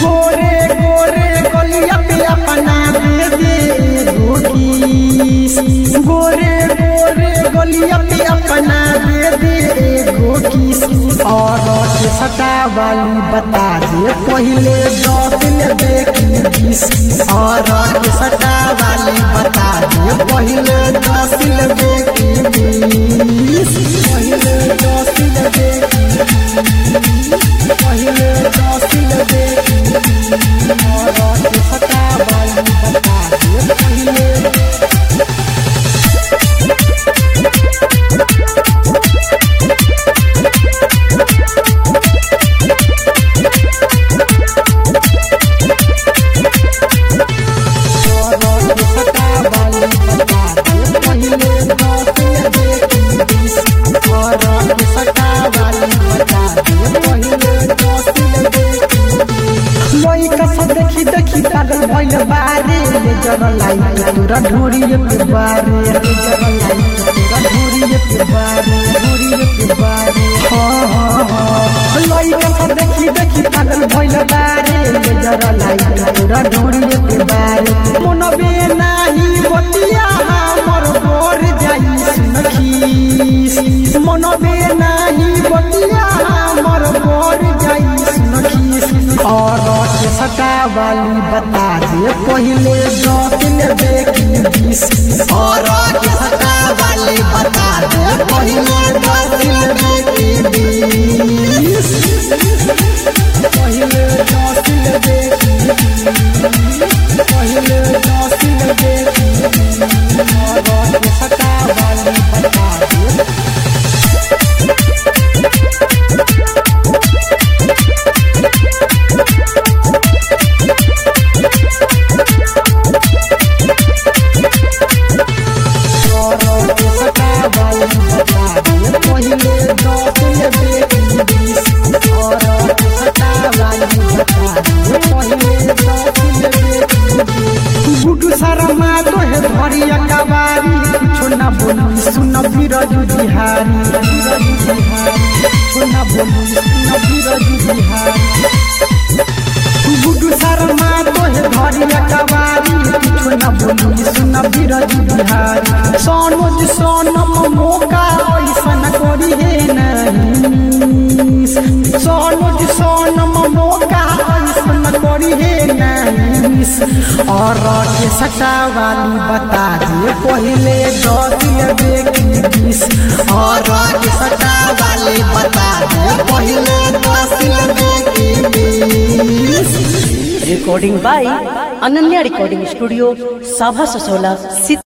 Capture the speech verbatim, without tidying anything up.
गोरे गोरे गलिया पे अपना दे दे एगो किस। गोरे गोरे गलिया पे अपना दे दे एगो किस। और के सटा वाली बता दे पहले दस लेबे की बीस। और के सटा वाली बता दे पहले दस लेबे की बीस। पहले दस लेबे की पहले दस लेबे की। और के सटा वाली बता दे पहले देखी देखी पागल भइल बारे जरा लाइट तोरा ढोरिए पे बारे जरा लाइट तोरा ढोरिए पे बारे ढोरिए पे बारे। हां हां हां लइका सब देखी देखी पागल भइल बारे जरा लाइट तोरा ढोरिए पे बारे। मनबे नाही बतिया हमर गोर जाई सुनखीस। मनबे नाही बतिया हमर गोर जाई सुनखीस। और के सटा वाली बता दे पहले दस लेबे की बीस। और के सटा वाली बता दे पहले दस लेबे की बीस। पहले दस लेबे की पहले दस लेबे की। और के सटा वाली बता दे धरिया कबारी कुछो ना बोली सुन बिरजू बिहारी कुछो ना बोली सुन बिरजू बिहारी। गुडू शर्मा तोहे धरिया कबारी कुछो ना बोली सुन बिरजू बिहारी। सोनोज सोनम मौका ऐसन करी है नहीं। सोनोज सोनम मौका ऐसन करी है नहीं। और के सटा वाली बता दे पहले दस लेबे की बीस। और के सटा वाली बता दे पहले दस लेबे की बीस। Recording by Ananya recording studio साभा ससोला।